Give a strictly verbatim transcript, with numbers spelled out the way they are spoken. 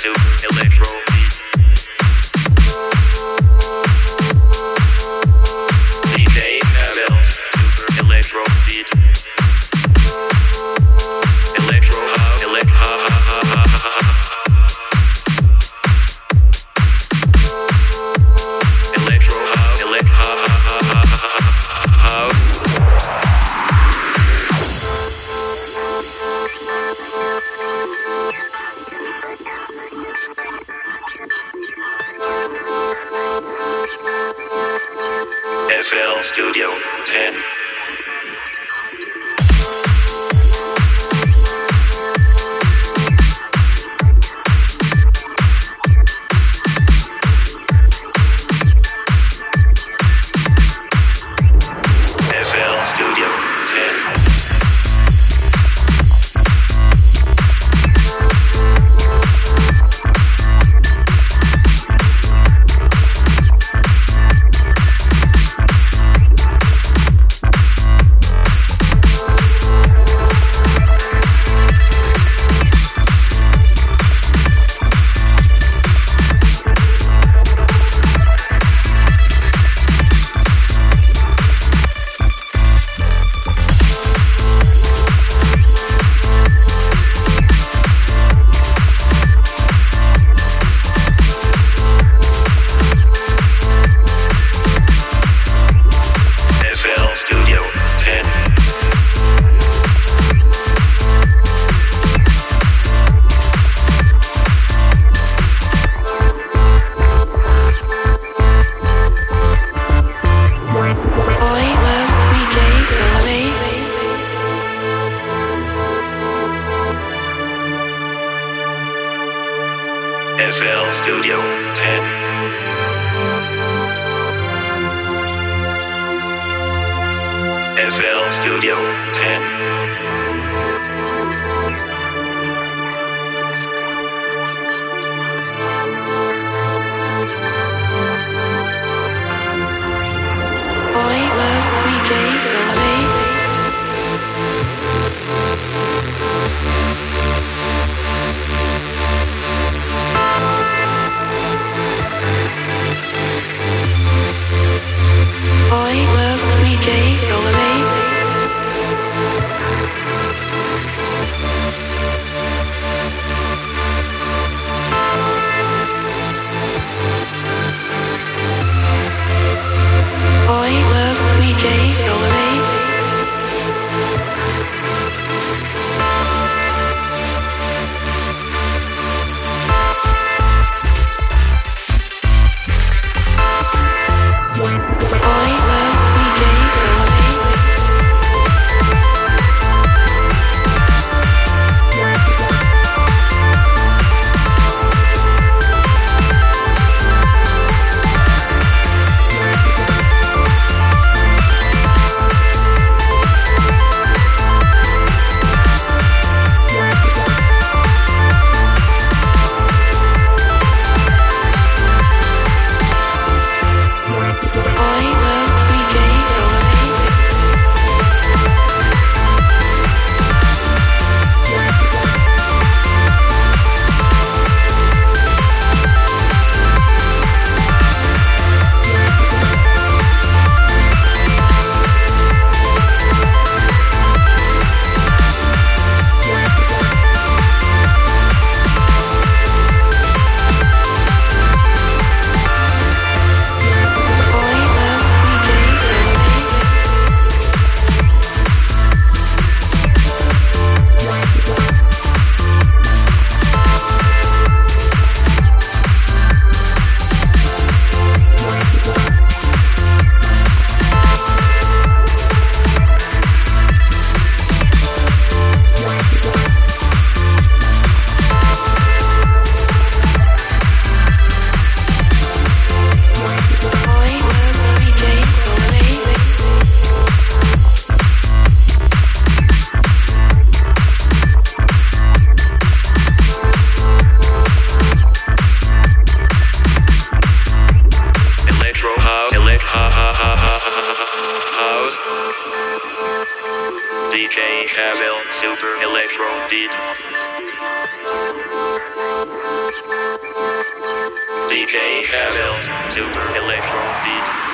Super Electro Beat. D J Havel's Super Electro Beat. Electro House, Elect ha ha ha ha ha ha. Electro House, Elect ha ha ha ha ha House. F L Studio ten. F L Studio ten. F L Studio ten. F L Studio ten. I love D J Soleil. I love D J Soleil. I love D J Soleil. D J Havel Super Electro Beat. D J Shavil's Super Electro Beat.